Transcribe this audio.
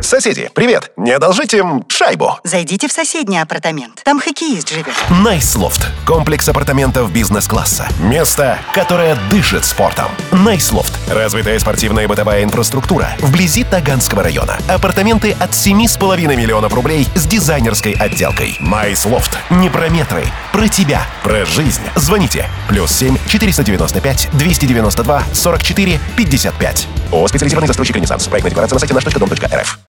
Соседи, привет! Не одолжите шайбу? Зайдите в соседний апартамент. Там хоккеист живет. Найслофт. Комплекс апартаментов бизнес-класса. Место, которое дышит спортом. Найслофт. Развитая спортивная и бытовая инфраструктура вблизи Таганского района. Апартаменты от 7,5 миллионов рублей с дизайнерской отделкой. Найслофт. Не про метры, про тебя, про жизнь. Звоните. +7 495 292 44 55. О, специализированный застройщик «Ренессанс». Проектная декларация на сайте наш.дом.рф.